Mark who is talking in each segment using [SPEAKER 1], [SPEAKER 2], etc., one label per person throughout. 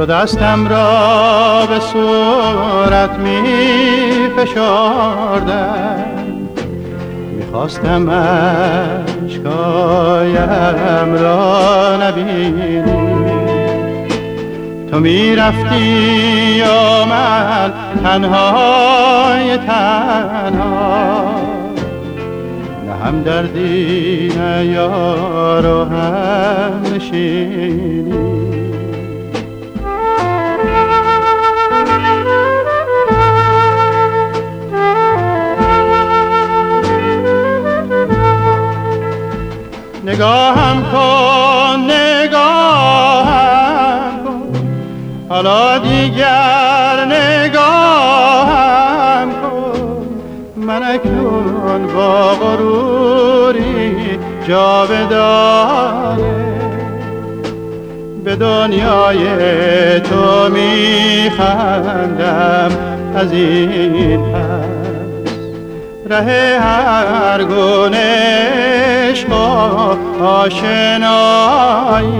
[SPEAKER 1] دو دستم را به صورت می فشردم، میخواستم اشکایم را نبینی. تو میرفتی و من تنهای تنها، نه هم دردی نه یار و هم نشینی. نگاهم کن نگاهم کن، حالا دیگر نگاهم کن. من اکنون با غروری جاودانه به دنیای تو میخندم. از این پس ره هر گونه عشق و آشنایی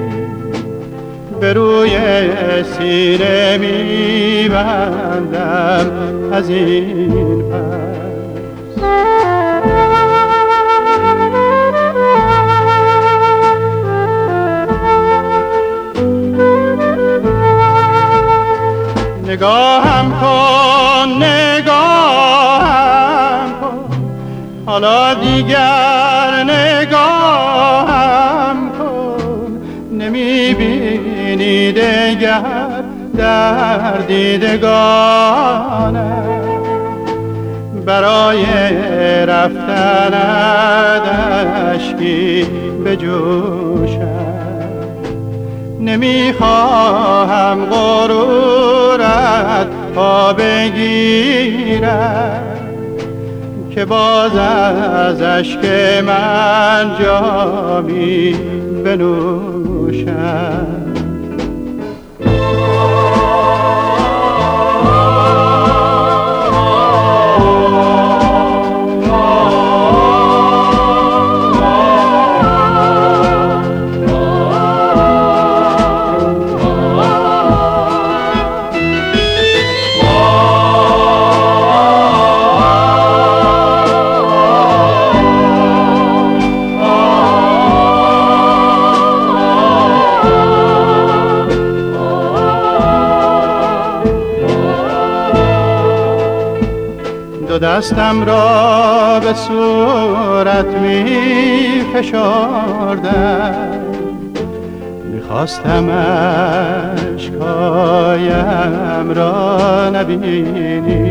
[SPEAKER 1] به روی سینه میبندم. از این پس نگاهم کن نگاهم کن، حالا دیگر نگاهم کن. نمیبینی دگر در دیدگانم، برای رفتنت اشکی بجوشم. نمیخواهم غرورت پا بگیرد که باز از اشک من جامی بنوشم. دو دستم را به صورت می فشردم، میخواستم اشکایم را نبینی.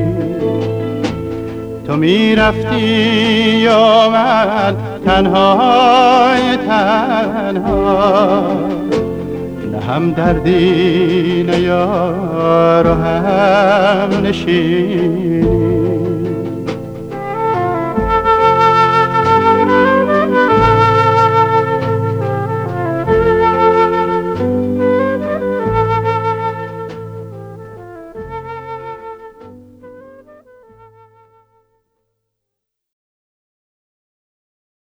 [SPEAKER 1] تو میرفتی و من تنهای تنها، نه هم دردی نه یار و هم نشینی.